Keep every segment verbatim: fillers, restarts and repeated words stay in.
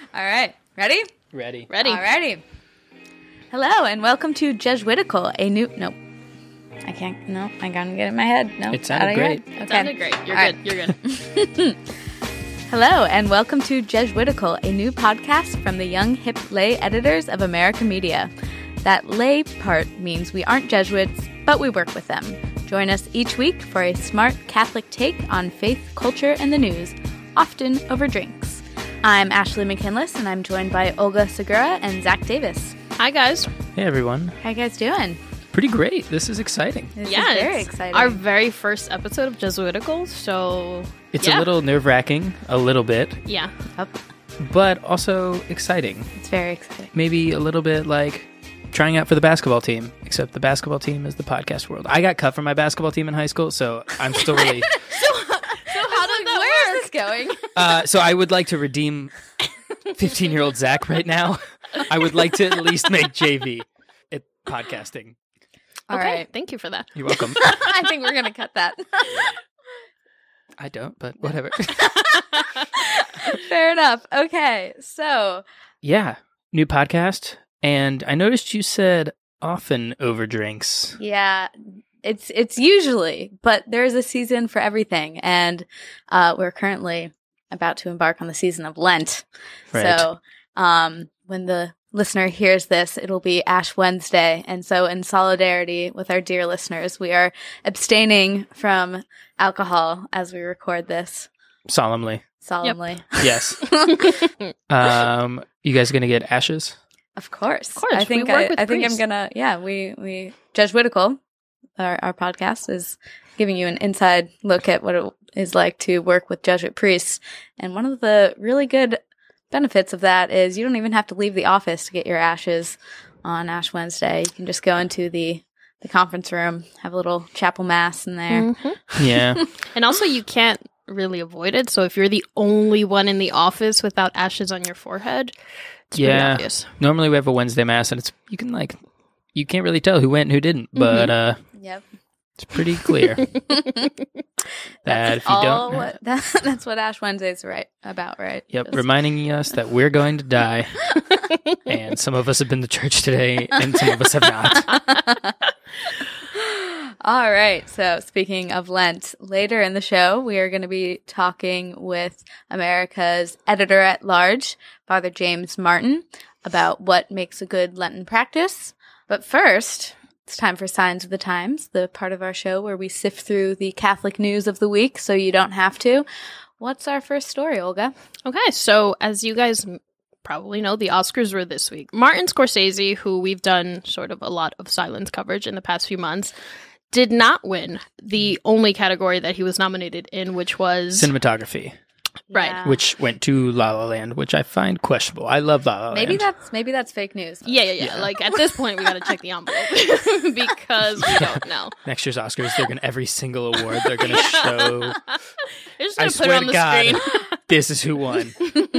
All right. Ready? Ready. Ready. Alrighty. Hello, and welcome to Jesuitical, a new... Nope. I can't... No, I gotta get it in my head. No, It sounded great. Okay. It sounded great. You're All good. right. You're good. Hello, and welcome to Jesuitical, a new podcast from the young, hip lay editors of America Media. That lay part means we aren't Jesuits, but we work with them. Join us each week for a smart Catholic take on faith, culture, and the news, often over drinks. I'm Ashley McKinless, and I'm joined by Olga Segura and Zach Davis. Hi, guys. Hey, everyone. How you guys doing? Pretty great. This is exciting. This yeah, is very it's exciting. our very first episode of Jesuitical, so It's yeah. a little nerve-wracking, a little bit, yeah. Yep. but also exciting. It's very exciting. Maybe a little bit like trying out for the basketball team, except the basketball team is the podcast world. I got cut from my basketball team in high school, so I'm still really... So how did that Where work? is this going? uh, so I would like to redeem fifteen-year-old Zach right now. I would like to at least make J V at podcasting. All okay, right. thank you for that. You're welcome. I think we're going to cut that. I don't, but whatever. Fair enough. Okay, so Yeah, new podcast. And I noticed you said often over drinks. yeah, it's it's usually, but there's a season for everything, and uh, we're currently about to embark on the season of Lent. Right. So um, when the listener hears this, it'll be Ash Wednesday, and so in solidarity with our dear listeners, we are abstaining from alcohol as we record this Solemnly. solemnly. Yes. um, you guys gonna get ashes? Of course. Of course, I we think work I, with I think I'm priests. gonna yeah, we we Jesuitical, our our podcast is giving you an inside look at what it is like to work with Jesuit priests. And one of the really good benefits of that is you don't even have to leave the office to get your ashes on Ash Wednesday. You can just go into the the conference room, have a little chapel mass in there. Mhm. Yeah. And also, you can't really avoid it. So if you're the only one in the office without ashes on your forehead, it's pretty Yeah. obvious. Normally we have a Wednesday mass, and it's you can like you can't really tell who went and who didn't, but uh, Yep. it's pretty clear that if you All don't. what, that, that's what Ash Wednesday's right about, right? Yep, Just- reminding us that we're going to die, and some of us have been to church today, and some of us have not. All right. So, speaking of Lent, later in the show, we are going to be talking with America's editor at large, Father James Martin, about what makes a good Lenten practice. But first, it's time for Signs of the Times, the part of our show where we sift through the Catholic news of the week so you don't have to. What's our first story, Olga? Okay, so as you guys m- probably know, the Oscars were this week. Martin Scorsese, who we've done sort of a lot of silence coverage in the past few months, did not win the only category that he was nominated in, which was... Cinematography, Right. Yeah. which went to La La Land, which I find questionable. I love La La Land. Maybe that's maybe that's fake news. Yeah, yeah, yeah. Like, at this point, we gotta check the envelope because we don't know. Next year's Oscars, they're gonna every single award they're gonna show. They're just I gonna put swear it on to the God, screen. this is who won.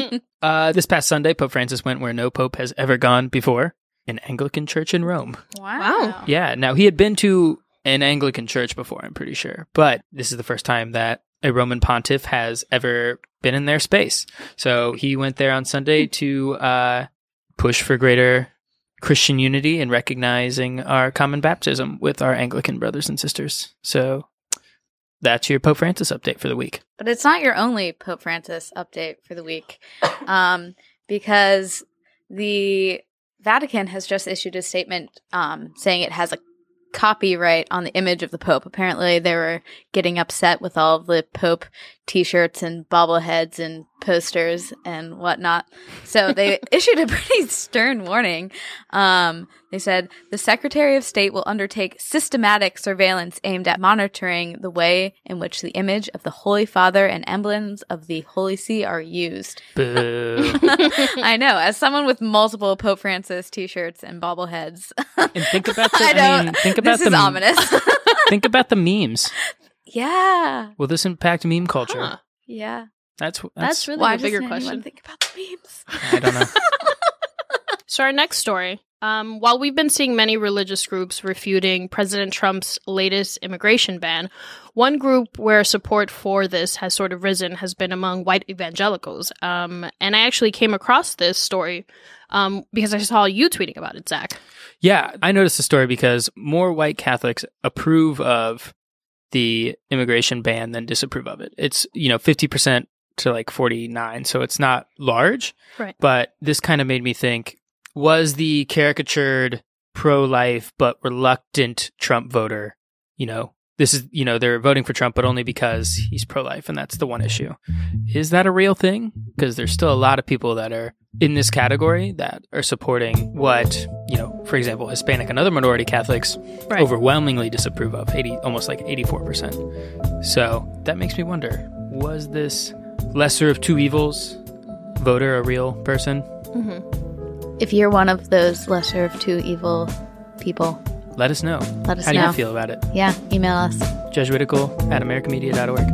Uh, this past Sunday, Pope Francis went where no pope has ever gone before, an Anglican church in Rome. Wow. Wow. Yeah, now he had been to an Anglican church before, I'm pretty sure, but this is the first time that a Roman pontiff has ever been in their space. So he went there on Sunday to uh, push for greater Christian unity and recognizing our common baptism with our Anglican brothers and sisters. So that's your Pope Francis update for the week. But it's not your only Pope Francis update for the week, um, because the Vatican has just issued a statement um, saying it has a copyright on the image of the Pope. Apparently, they were getting upset with all of the Pope T-shirts and bobbleheads and posters and whatnot. So they issued a pretty stern warning. Um, they said, the Secretary of State will undertake systematic surveillance aimed at monitoring the way in which the image of the Holy Father and emblems of the Holy See are used. Boo. I know, as someone with multiple Pope Francis T-shirts and bobbleheads. And think about the, I I, don't, mean, think about this is the, ominous. think about the memes. Yeah. Will this impact meme culture? Huh. Yeah. That's, that's, That's really Why the bigger doesn't anyone question. think about the memes? I don't know. So our next story Um, while we've been seeing many religious groups refuting President Trump's latest immigration ban, one group where support for this has sort of risen has been among white evangelicals. Um, and I actually came across this story um, because I saw you tweeting about it, Zach. Yeah, I noticed the story because more white Catholics approve of the immigration ban than disapprove of it. It's, you know, fifty percent to like forty-nine, so it's not large. Right. But this kind of made me think, was the caricatured pro-life but reluctant Trump voter, you know, this is, you know, they're voting for Trump, but only because he's pro-life, and that's the one issue. Is that a real thing? Because there's still a lot of people that are in this category that are supporting what, you know, for example, Hispanic and other minority Catholics Right. overwhelmingly disapprove of, eighty, almost like eighty-four percent. So that makes me wonder, was this lesser of two evils voter a real person? Mm-hmm. If you're one of those lesser of two evil people, Let us know. let us How know. do you feel about it? Yeah, email us. Jesuitical at american media dot org.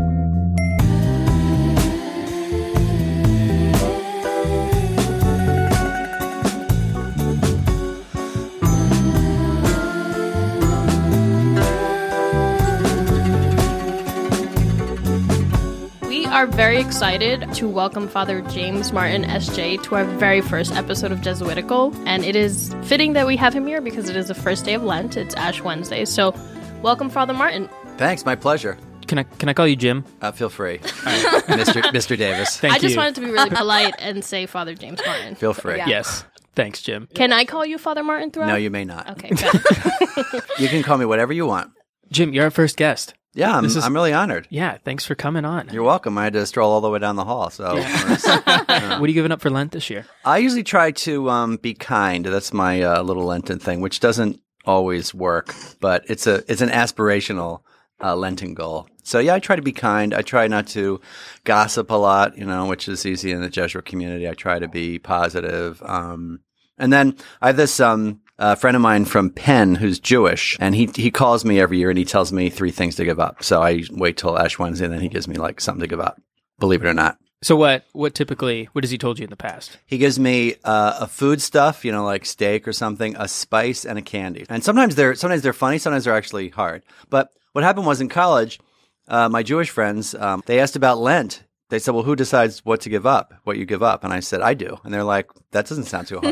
We are very excited to welcome Father James Martin, S J, to our very first episode of Jesuitical. And it is fitting that we have him here because it is the first day of Lent. It's Ash Wednesday. So welcome, Father Martin. Thanks, my pleasure. Can I can I call you Jim? Uh, feel free, Mister Mister Davis. Thank I just you. wanted to be really polite and say Father James Martin. Feel free. Yeah. Yes. Thanks, Jim. Can I call you Father Martin throughout? No, you may not. Okay, good. You can call me whatever you want. Jim, you're our first guest. Yeah, I'm, This is- I'm really honored. Yeah, thanks for coming on. You're welcome. I had to stroll all the way down the hall. So What are you giving up for Lent this year? I usually try to um, be kind. That's my uh, little Lenten thing, which doesn't always work, but it's a it's an aspirational uh, Lenten goal. So yeah, I try to be kind. I try not to gossip a lot, you know, which is easy in the Jesuit community. I try to be positive. Um, and then I have this um, uh, friend of mine from Penn who's Jewish, and he he calls me every year and he tells me three things to give up. So I wait till Ash Wednesday, and then he gives me like something to give up. Believe it or not. So what what typically what has he told you in the past? He gives me uh, a food stuff, you know, like steak or something, a spice, and a candy. And sometimes they're sometimes they're funny, sometimes they're actually hard. But what happened was in college, uh, my Jewish friends, um, they asked about Lent. They said, well, who decides what to give up, what you give up? And I said, I do. And they're like, that doesn't sound too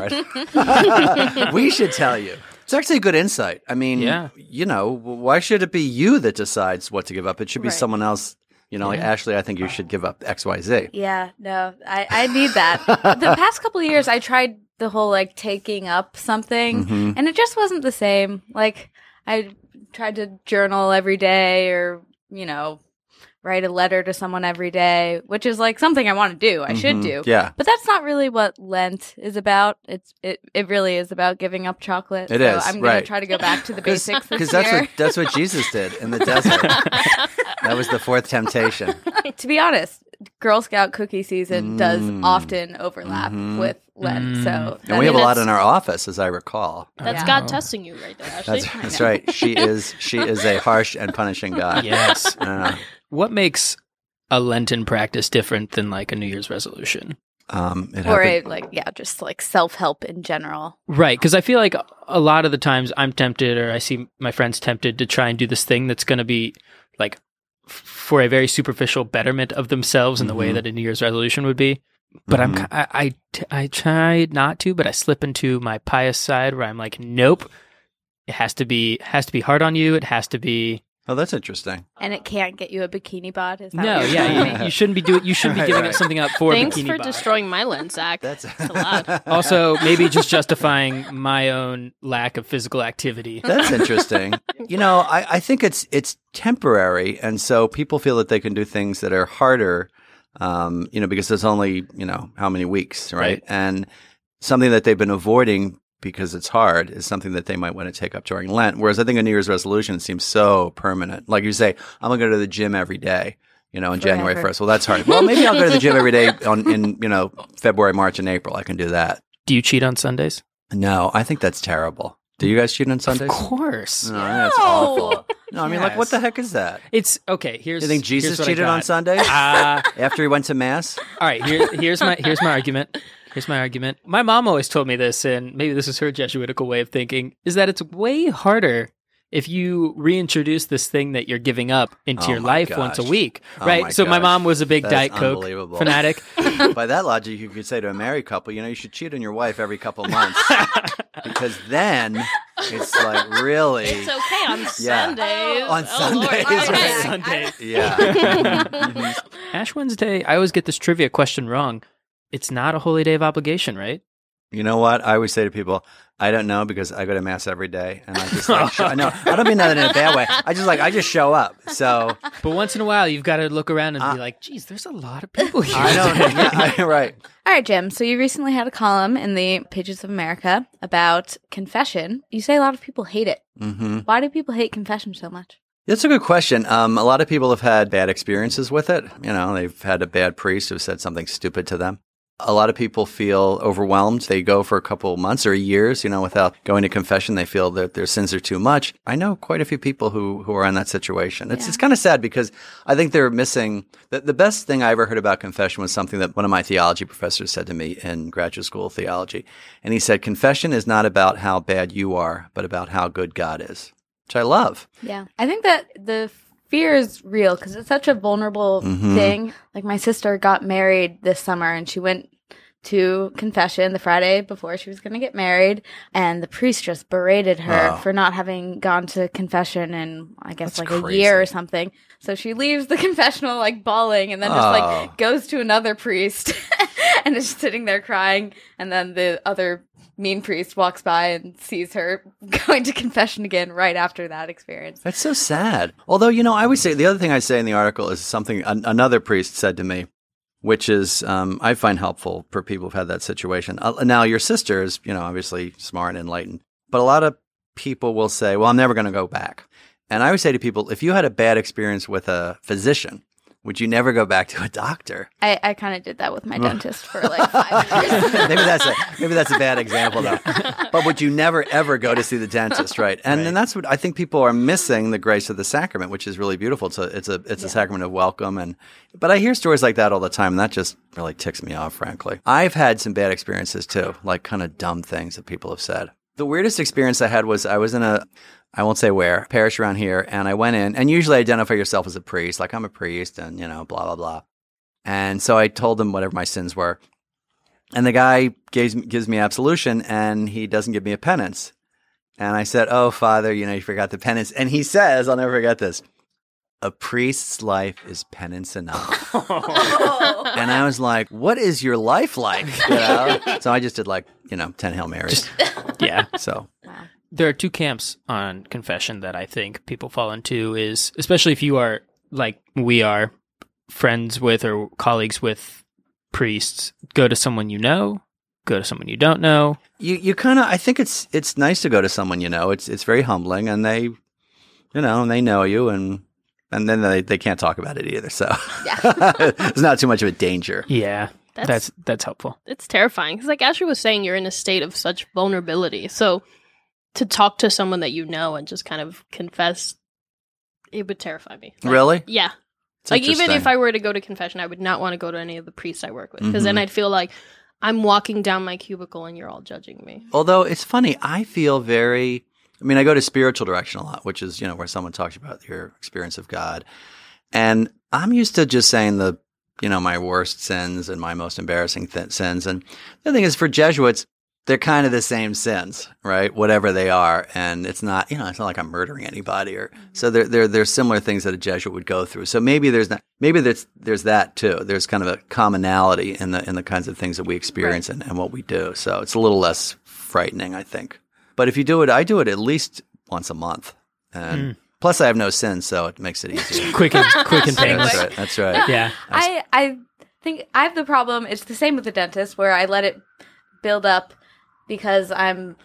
hard. We should tell you. It's actually a good insight. I mean, Yeah. you know, why should it be you that decides what to give up? It should be Right. someone else. You know, like, Ashley, I think you should give up X, Y, Z. Yeah, no, I, I need that. The past couple of years, I tried the whole like taking up something, Mm-hmm. and it just wasn't the same. Like, I tried to journal every day, or you know, write a letter to someone every day, which is like something I want to do. I should Mhm. do. Yeah. But that's not really what Lent is about. It's it, it really is about giving up chocolate. It so is, I'm gonna right. try to go back to the basics this Because that's year. what that's what Jesus did in the desert. That was the fourth temptation. To be honest, Girl Scout cookie season does Mm. often overlap Mhm. with Lent. Mm. So And we have a mean, lot that's- in our office, as I recall. That's Yeah. God testing you right there, Ashley. That's that's right. She is she is a harsh and punishing God. Yes. Uh, What makes a Lenten practice different than like a New Year's resolution? um, it or a, happened- like yeah, just like self help in general. Right, because I feel like a lot of the times I'm tempted, or I see my friends tempted to try and do this thing that's going to be like f- for a very superficial betterment of themselves in the way Mhm. that a New Year's resolution would be. But I'm Mhm. I, I t- I try not to, but I slip into my pious side where I'm like, nope, it has to be has to be hard on you. It has to be Oh, that's interesting. And it can't get you a bikini bod. Is that no, what you're telling yeah, me? you, you shouldn't be doing. You shouldn't be Right, giving right. up something up for a Thanks bikini for bod. destroying my Lent, Zach. That's a lot. Also, maybe just justifying my own lack of physical activity. That's interesting. You know, I, I think it's it's temporary, and so people feel that they can do things that are harder, um, you know, because there's only, you know, how many weeks, right? Right. And something that they've been avoiding because it's hard is something that they might want to take up during Lent. Whereas I think a New Year's resolution seems so permanent. Like you say, I'm going to go to the gym every day, you know, on January Forever. first. Well, that's hard. Well, maybe I'll go to the gym every day on, in, you know, February, March, and April. I can do that. Do you cheat on Sundays? No, I think that's terrible. Do you guys cheat on Sundays? Of course. No, I think that's No. awful. No, I mean, like, what Yes. the heck is that? It's okay. Here's You think Jesus here's what I cheated on got. Sunday Uh, after he went to mass? all right. Here, here's my here's my argument. Here's my argument. My mom always told me this, and maybe this is her Jesuitical way of thinking, is that it's way harder if you reintroduce this thing that you're giving up into Oh your my life gosh. once a week, Oh right? my so my gosh. mom was a big That's Diet Coke unbelievable. fanatic. By that logic, you could say to a married couple, you know, you should cheat on your wife every couple months because then it's like really, It's okay on Yeah. Sundays. On Oh, Lord. Sundays, Okay. right. Sunday. yeah. Ash Wednesday, I always get this trivia question wrong. It's not a holy day of obligation, right? You know what? I always say to people, I don't know because I go to mass every day, and I just like show, I know I don't mean that in a bad way. I just like I just show up. So But once in a while, you've got to look around and Uh, be like, geez, there's a lot of people here. I don't. today." Yeah, I, right. All right, Jim. So you recently had a column in the Pages of America about confession. You say a lot of people hate it. hmm Why do people hate confession so much? That's a good question. Um, a lot of people have had bad experiences with it. You know, they've had a bad priest who said something stupid to them. A lot of people feel overwhelmed. They go for a couple of months or years, you know, without going to confession. They feel that their sins are too much. I know quite a few people who, who are in that situation. It's Yeah. it's kind of sad because I think they're missing the, the best thing I ever heard about confession was something that one of my theology professors said to me in graduate school of theology. And he said, confession is not about how bad you are, but about how good God is, which I love. Yeah. I think that the fear is real because it's such a vulnerable Mhm. thing. Like my sister got married this summer and she went to confession the Friday before she was going to get married, and the priest just berated her Oh. for not having gone to confession in, I guess, That's like crazy. a year or something. So she leaves the confessional like bawling and then just Oh. like goes to another priest and is sitting there crying. And then the other mean priest walks by and sees her going to confession again right after that experience. That's so sad. Although, you know, I would say the other thing I say in the article is something an, another priest said to me, which is um, I find helpful for people who've had that situation. Uh, now, your sister is, you know, obviously smart and enlightened, but a lot of people will say, well, I'm never going to go back. And I would say to people, if you had a bad experience with a physician, would you never go back to a doctor? I, I kind of did that with my dentist for like five years. maybe that's a maybe that's a bad example though. But would you never ever go to see the dentist, right? And Right. and that's what I think people are missing, the grace of the sacrament, which is really beautiful. It's a it's a it's a sacrament of welcome, and but I hear stories like that all the time, and that just really ticks me off, frankly. I've had some bad experiences too, like kind of dumb things that people have said. The weirdest experience I had was I was in a I won't say where, parish around here, and I went in, and usually identify yourself as a priest, like I'm a priest, and you know, blah blah blah. And so I told him whatever my sins were. And the guy gives, gives me absolution, and he doesn't give me a penance. And I said, oh, Father, you know, you forgot the penance. And he says, I'll never forget this, a priest's life is penance enough. And I was like, what is your life like? You know? So I just did like, you know, ten Hail Marys. Yeah. So There are two camps on confession that I think people fall into is, especially if you are like we are, friends with or colleagues with priests, go to someone you know, go to someone you don't know. you, you kind of, I think it's it's nice to go to someone you know. It's it's very humbling, and they, you know, and they know you, and and then they, they can't talk about it either. So it's not too much of a danger. Yeah, That's- that's that's helpful. It's terrifying because, like Ashley was saying, you're in a state of such vulnerability. So to talk to someone that you know and just kind of confess, it would terrify me. Like, Really? Yeah. It's Like even if interesting. I were to go to confession, I would not want to go to any of the priests I work with because Mhm. then I'd feel like I'm walking down my cubicle and you're all judging me. Although it's funny, I feel very, I mean, I go to spiritual direction a lot, which is, you know, where someone talks about your experience of God. And I'm used to just saying the, you know, my worst sins and my most embarrassing th- sins. And the thing is, for Jesuits, they're kind of the same sins, right? Whatever they are. And it's not, you know, it's not like I'm murdering anybody or, so there, there, there's similar things that a Jesuit would go through. So maybe there's not, maybe there's, there's that too. There's kind of a commonality in the, in the kinds of things that we experience and, and what we do. So it's a little less frightening, I think. But if you do it, I do it at least once a month. And Mm. plus I have no sins, so it makes it easier. Quick and quick and Pretty painless. That's right. That's right. Yeah. I I think I have the problem. It's the same with the dentist, where I let it build up because I'm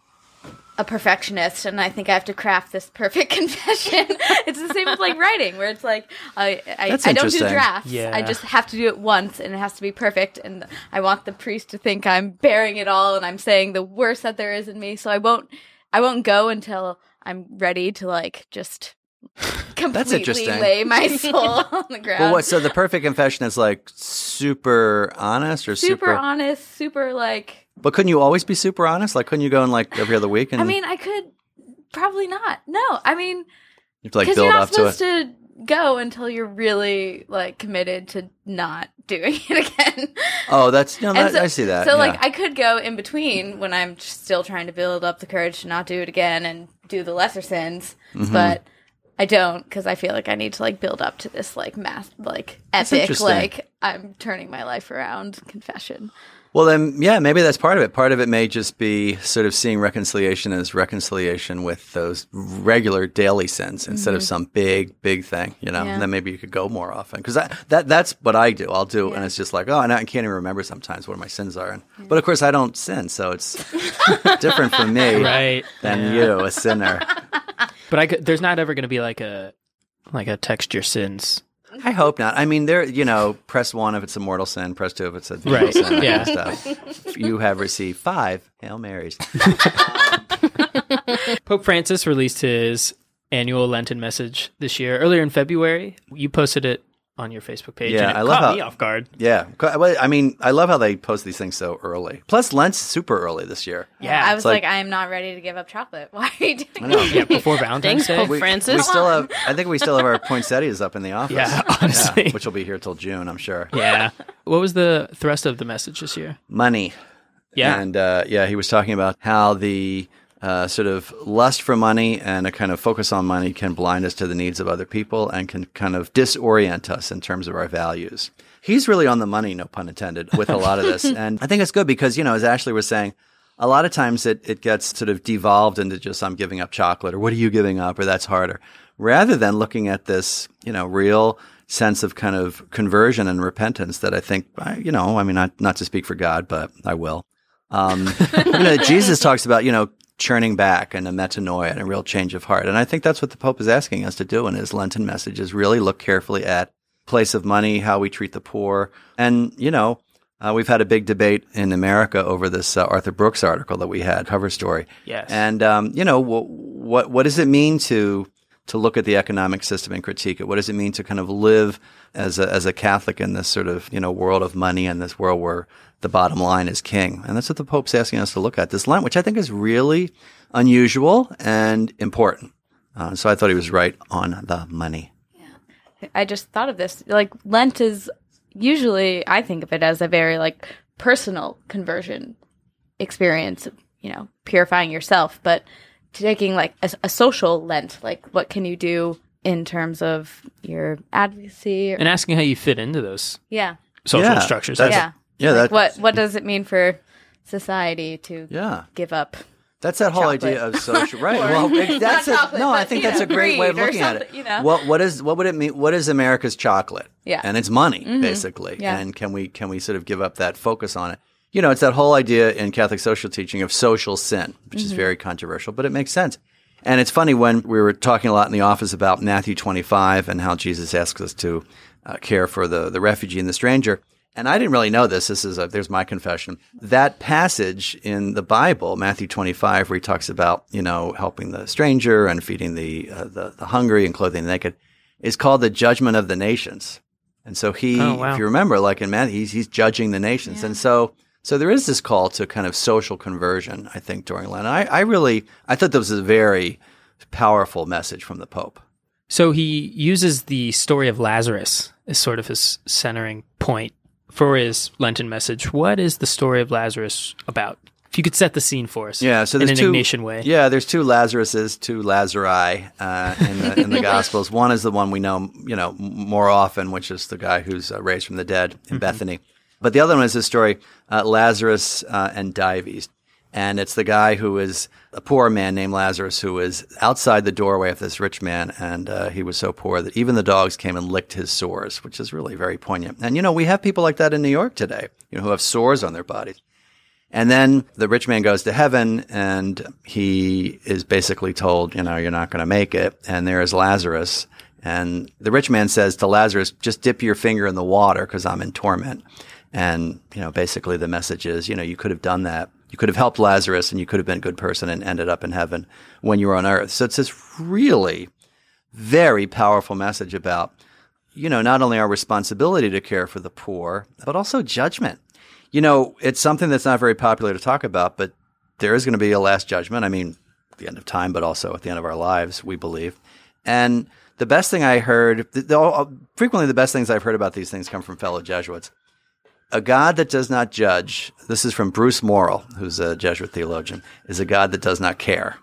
a perfectionist and I think I have to craft this perfect confession. It's the same with like writing, where it's like I I, That's I don't do interesting. drafts. Yeah. I just have to do it once, and it has to be perfect. And I want the priest to think I'm bearing it all and I'm saying the worst that there is in me. So I won't I won't go until I'm ready to like just completely interesting. lay my soul on the ground. Well, what? So the perfect confession is like super honest or super, super honest, super like. But couldn't you always be super honest? Like, couldn't you go in like every other week? And I mean, I could probably not. No, I mean, you have to like because build you're not up to it. supposed to go until you're really like committed to not doing it again. Oh, that's no, And that, so- I see that. So yeah. like I could go in between when I'm still trying to build up the courage to not do it again and do the lesser sins, Mm-hmm. but I don't because I feel like I need to like build up to this like mass like epic interesting. like I'm turning my life around confession. Well, then, yeah, maybe that's part of it. Part of it may just be sort of seeing reconciliation as reconciliation with those regular daily sins instead of some big, big thing, you know. Mm-hmm. Yeah. And then maybe you could go more often because that, that that's what I do. I'll do, and Yeah. it's just like, oh, and I can't even remember sometimes what my sins are. And, But of course, I don't sin, so it's different for me Right. than Yeah. you, a sinner. But I could, there's not ever going to be like a like a text your sins. I hope not. I mean, there, you know, press one if it's a mortal sin, press two if it's a venial Right. sin. that Yeah. kind of stuff. You have received five Hail Marys. Pope Francis released his annual Lenten message this year earlier in February. You posted it on your Facebook page. Yeah, and it I love caught how- me off guard. Yeah. Well, I mean, I love how they post these things so early. Plus, Lent's super early this year. Yeah, I was it's like- like, I am not ready to give up chocolate. Why are you doing I know. Yeah, before Valentine's Thanks, Day. Pope We, Francis. we still have, I think we still have our poinsettias up in the office. Yeah, honestly. which will be here till June, I'm sure. Yeah. What was the thrust of the message this year? Money. Yeah. And uh, yeah, he was talking about how the uh, sort of lust for money and a kind of focus on money can blind us to the needs of other people and can kind of disorient us in terms of our values. He's really on the money, no pun intended, with a lot of this. And I think it's good because, you know, as Ashley was saying, a lot of times it, it gets sort of devolved into just I'm giving up chocolate or what are you giving up or that's harder. Rather than looking at this, you know, real sense of kind of conversion and repentance that I think, I- you know, I mean, not, not to speak for God, but I will. Um, you know, Jesus talks about, you know, churning back and a metanoia and a real change of heart. And I think that's what the Pope is asking us to do in his Lenten message is really look carefully at place of money, how we treat the poor. And, you know, uh, we've had a big debate in America over this uh, Arthur Brooks article that we had, cover story. Yes. And, um, you know, wh- what what does it mean to to look at the economic system and critique it? What does it mean to kind of live as a, as a Catholic in this sort of, you know, world of money and this world where the bottom line is king? And that's what the Pope's asking us to look at this Lent, which I think is really unusual and important. Uh, so I thought he was right on the money. I just thought of this. Like Lent is usually, I think of it as a very like personal conversion experience, you know, purifying yourself, but taking like a, a social Lent, like what can you do in terms of your advocacy? Or, And asking how you fit into those yeah. social Yeah, structures. that's- Yeah. Yeah, Like that, what, what does it mean for society to yeah. give up? That's that whole Chocolate. idea of social, right? Or- well, it- that's Not a, chocolate, no. I but, think you that's know, a great way of greed or looking at it. something, you know? What what is what would it mean? What is America's chocolate? Yeah. and it's money basically. Yeah. And can we can we sort of give up that focus on it? You know, it's that whole idea in Catholic social teaching of social sin, which is very controversial, but it makes sense. And it's funny when we were talking a lot in the office about Matthew twenty-five and how Jesus asks us to uh, care for the the refugee and the stranger. And I didn't really know this. This is a, there's my confession. That passage in the Bible, Matthew twenty-five, where he talks about, you know, helping the stranger and feeding the, uh, the, the hungry and clothing the naked, is called the judgment of the nations. And so he, Oh, wow. if you remember, like in Matthew, he's, he's judging the nations. Yeah. And so, so there is this call to kind of social conversion, I think, during Lent. I, I really, I thought this was a very powerful message from the Pope. So he uses the story of Lazarus as sort of his centering point for his Lenten message. What is the story of Lazarus about? If you could set the scene for us Yeah, so in there's an two, Ignatian way. Yeah, there's two Lazaruses, two Lazari uh, in the in the Gospels. One is the one we know, you know, m- more often, which is the guy who's uh, raised from the dead in Bethany. But the other one is the story uh, Lazarus uh, and Dives, and it's the guy who is a poor man named Lazarus who is outside the doorway of this rich man, and uh, he was so poor that even the dogs came and licked his sores, which is really very poignant. And you know, we have people like that in New York today, you know, who have sores on their bodies. And then the rich man goes to heaven and he is basically told, you know, you're not going to make it. And there is Lazarus. And the rich man says to Lazarus, just dip your finger in the water because I'm in torment. And, you know, basically the message is, you know, you could have done that. You could have helped Lazarus and you could have been a good person and ended up in heaven when you were on earth. So it's this really very powerful message about, you know, not only our responsibility to care for the poor, but also judgment. You know, it's something that's not very popular to talk about, but there is going to be a last judgment. I mean, at the end of time, but also at the end of our lives, we believe. And the best thing I heard, the, the, frequently the best things I've heard about these things come from fellow Jesuits. A God that does not judge, this is from Bruce Morrill, who's a Jesuit theologian, is a God that does not care.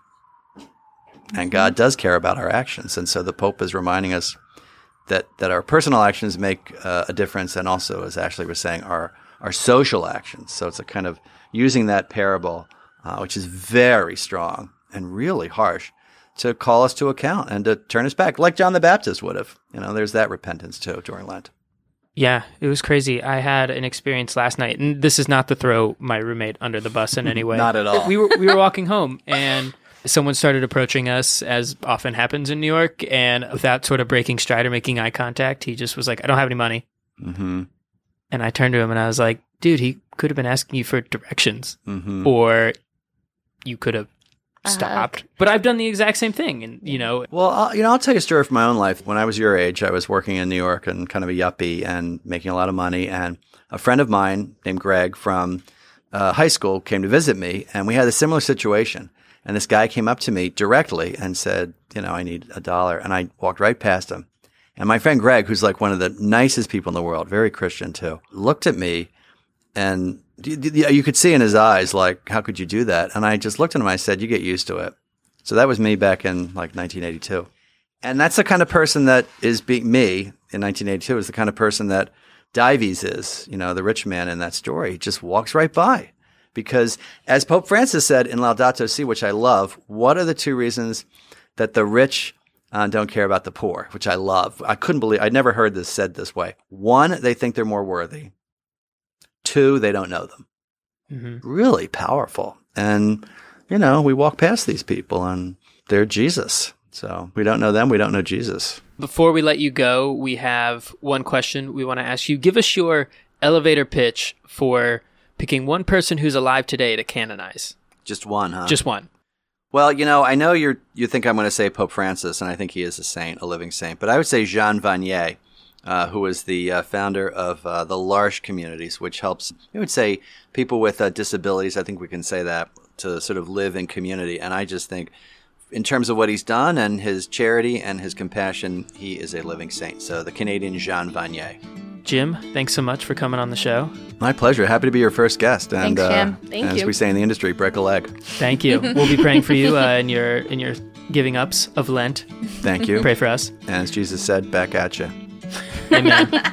And God does care about our actions. And so the Pope is reminding us that, that our personal actions make uh, a difference, and also, as Ashley was saying, our, our social actions. So it's a kind of using that parable, uh, which is very strong and really harsh, to call us to account and to turn us back, like John the Baptist would have. You know, there's that repentance too during Lent. Yeah, it was crazy. I had an experience last night, and this is not to throw my roommate under the bus in any way. Not at all. We were we were walking home, and someone started approaching us, as often happens in New York, and without sort of breaking stride or making eye contact, he just was like, "I don't have any money." Mm-hmm. And I turned to him and I was like, "Dude, he could have been asking you for directions, Mm-hmm. or you could have Uh, stopped." But I've done the exact same thing, and you know, Well, I'll, you know, I'll tell you a story from my own life. When I was your age, I was working in New York and kind of a yuppie and making a lot of money. And a friend of mine named Greg from uh, high school came to visit me, and we had a similar situation. And this guy came up to me directly and said, you know, "I need a dollar." And I walked right past him. And my friend Greg, who's like one of the nicest people in the world, very Christian too, looked at me, and you could see in his eyes, like, how could you do that? And I just looked at him and I said, "You get used to it." So that was me back in like nineteen eighty-two. And that's the kind of person that is being me in nineteen eighty-two, is the kind of person that Dives is, you know, the rich man in that story. He just walks right by. Because as Pope Francis said in Laudato Si', which I love, what are the two reasons that the rich uh, don't care about the poor? Which I love. I couldn't believe, I'd never heard this said this way. One, they think they're more worthy. Two, they don't know them. mm-hmm. Really powerful. And, you know, we walk past these people and they're Jesus. So we don't know them. We don't know Jesus. Before we let you go, we have one question we want to ask you. Give us your elevator pitch for picking one person who's alive today to canonize. Just one, huh? Just one. Well, you know, I know you're, you think I'm going to say Pope Francis, and I think he is a saint, a living saint. But I would say Jean Vanier, uh, who was the uh, founder of uh, the L'Arche communities, which helps, I would say, people with uh, disabilities, I think we can say that, to sort of live in community. And I just think, in terms of what he's done and his charity and his compassion, he is a living saint. So the Canadian Jean Vanier. Jim, thanks so much for coming on the show. My pleasure. Happy to be your first guest. And, Thanks, Jim. Uh, Thank as you. we say in the industry, break a leg. Thank you. We'll be praying for you uh, in your in your giving ups of Lent. Thank you. Pray for us. And as Jesus said, back at you. Amen.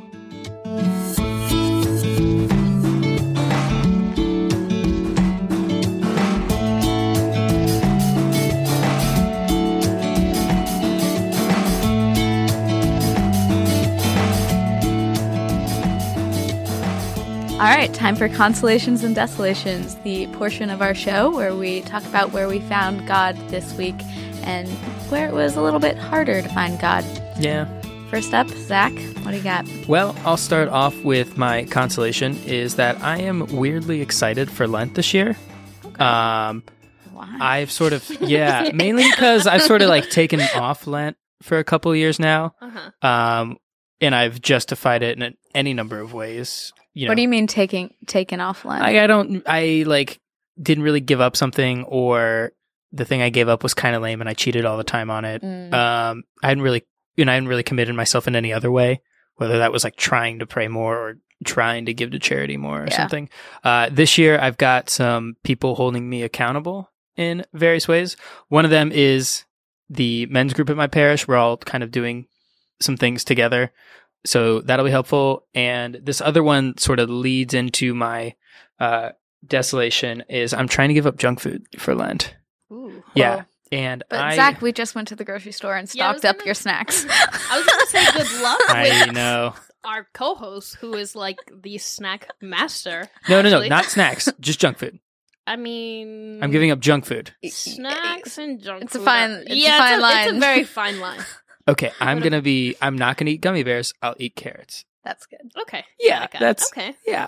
All right, time for Consolations and Desolations, the portion of our show where we talk about where we found God this week and where it was a little bit harder to find God. Yeah. First up, Zach, what do you got? Well, I'll start off with my consolation is that I am weirdly excited for Lent this year. Okay. Um, Why? I've sort of, yeah, mainly because I've sort of like taken off Lent for a couple of years now. Uh-huh. Um, and I've justified it in any number of ways. You know, What do you mean taking taken off Lent? I, I don't, I like didn't really give up something, or the thing I gave up was kind of lame and I cheated all the time on it. Mm. Um, I hadn't really, you know, I hadn't really committed myself in any other way, whether that was like trying to pray more or trying to give to charity more or Yeah. something. Uh, this year I've got some people holding me accountable in various ways. One of them is the men's group at my parish. We're all kind of doing some things together. So that'll be helpful. And this other one sort of leads into my uh, desolation is I'm trying to give up junk food for Lent. Ooh. Yeah. Well, And But I, Zach, we just went to the grocery store and Yeah, I was stocked up gonna- your snacks. I was going to say good luck I with know. our co-host, who is like the snack master. No, no, no, actually. not snacks, just junk food. I mean, I'm giving up junk food. snacks and junk It's a food fine- are- it's a yeah, fine it's, a, it's line. a very fine line. Okay, I'm going to be, I'm not going to eat gummy bears. I'll eat carrots. That's good. Okay. Yeah, I like that. that's- okay. Yeah.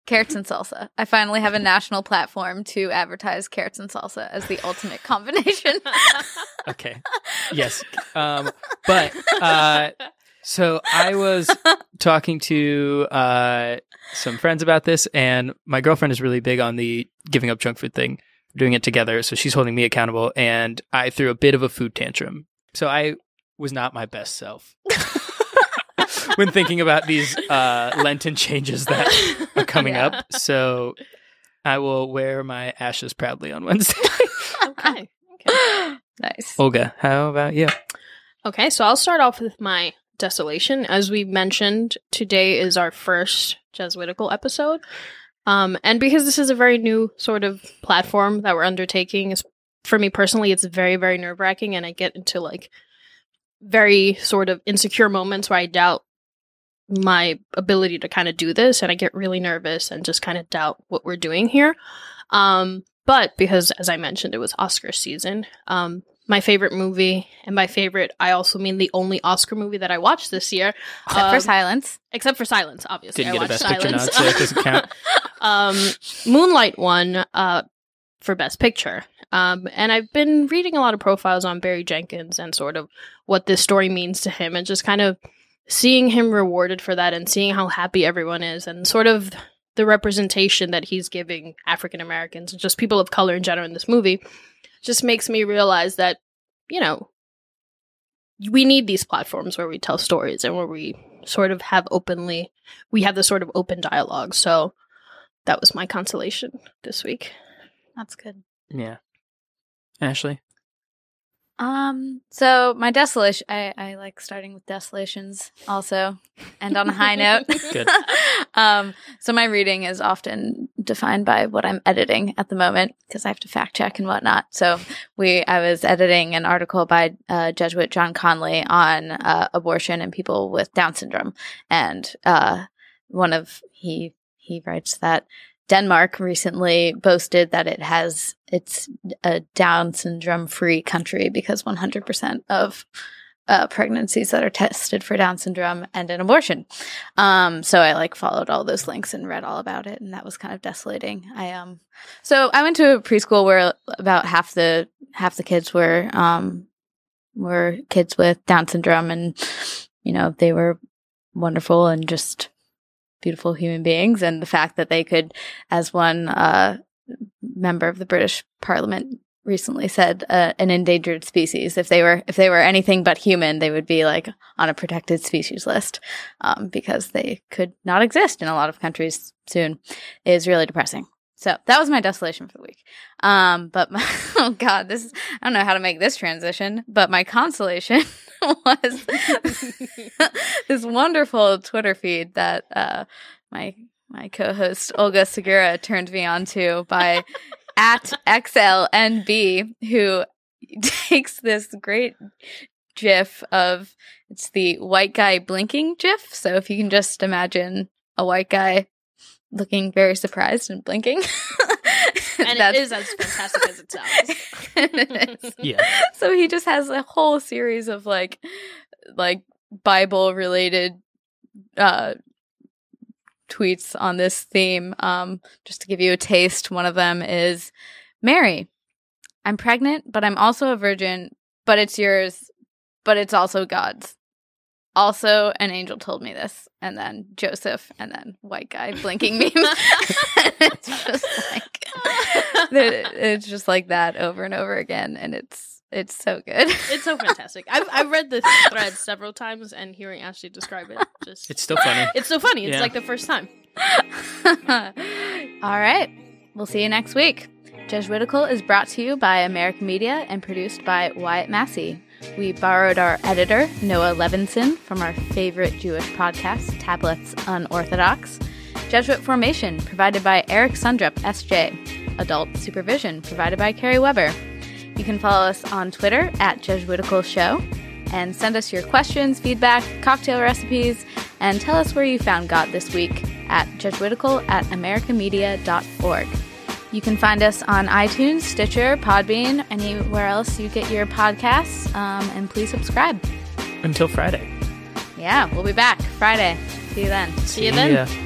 Carrots and salsa. I finally have a national platform to advertise carrots and salsa as the ultimate combination. Okay. Yes. Um, but uh, so I was talking to uh, some friends about this, and my girlfriend is really big on the giving up junk food thing. We're doing it together, so she's holding me accountable, and I threw a bit of a food tantrum. So I was not my best self when thinking about these uh, Lenten changes that are coming Yeah. up. So I will wear my ashes proudly on Wednesday. Okay. Okay. Nice. Olga, how about you? Okay, so I'll start off with my desolation. As we mentioned, today is our first Jesuitical episode. Um, and because this is a very new sort of platform that we're undertaking, is for me personally, it's very, very nerve-wracking, and I get into like very sort of insecure moments where I doubt my ability to kind of do this, and I get really nervous and just kind of doubt what we're doing here. Um, but because, as I mentioned, it was Oscar season, um, my favorite movie, and by favorite, I also mean the only Oscar movie that I watched this year. Except um, for Silence. Except for Silence, obviously. Didn't I get a watched Best Picture Silence. nod, so it doesn't count. um, Moonlight won uh, for Best Picture. Um, and I've been reading a lot of profiles on Barry Jenkins and sort of what this story means to him, and just kind of seeing him rewarded for that and seeing how happy everyone is, and sort of the representation that he's giving African Americans and just people of color in general in this movie just makes me realize that, you know, we need these platforms where we tell stories and where we sort of have openly, we have this sort of open dialogue. So that was my consolation this week. That's good. Yeah. Ashley? Um, so my desolation, I, I like starting with desolations also, and on a high note. Good. um, so my reading is often defined by what I'm editing at the moment, because I have to fact check and whatnot. So we, I was editing an article by uh, Jesuit John Conley on uh, abortion and people with Down syndrome, and uh, one of he he writes that Denmark recently boasted that it has it's a Down syndrome free country because one hundred percent of uh, pregnancies that are tested for Down syndrome end in abortion. Um, so I like followed all those links and read all about it, and that was kind of desolating. I um, so I went to a preschool where about half the half the kids were um were kids with Down syndrome, and you know they were wonderful and just beautiful human beings, and the fact that they could, as one uh, member of the British Parliament recently said, uh, an endangered species. If they were, if they were anything but human, they would be like on a protected species list, um, because they could not exist in a lot of countries soon. Is really depressing. So that was my desolation for the week. Um, but my, oh god, this is, I don't know how to make this transition, but my consolation was this wonderful Twitter feed that uh, my my co-host Olga Segura turned me on to by at X L N B, who takes this great GIF of, it's the white guy blinking GIF. So if you can just imagine a white guy looking very surprised and blinking. And it is as fantastic as it sounds. It is. Yeah. So he just has a whole series of like like Bible related uh tweets on this theme. Um just to give you a taste, one of them is, Mary, I'm pregnant, but I'm also a virgin, but it's yours, but it's also God's. Also, an angel told me this, and then Joseph, and then white guy blinking meme. It's just like it's just like that over and over again, and it's it's so good. It's so fantastic. I've I've read the thread several times, and hearing Ashley describe it, just It's still funny. it's so funny. It's Yeah. like the first time. All right, we'll see you next week. Jesuitical is brought to you by American Media and produced by Wyatt Massey. We borrowed our editor, Noah Levinson, from our favorite Jewish podcast, Tablets Unorthodox. Jesuit Formation, provided by Eric Sundrup, S J. Adult Supervision, provided by Carrie Weber. You can follow us on Twitter at Jesuitical Show, and send us your questions, feedback, cocktail recipes, and tell us where you found God this week at Jesuitical at americamedia dot org. You can find us on iTunes, Stitcher, Podbean, anywhere else you get your podcasts, um, and please subscribe. Until Friday. Yeah, we'll be back Friday. See you then. See you then. Yeah.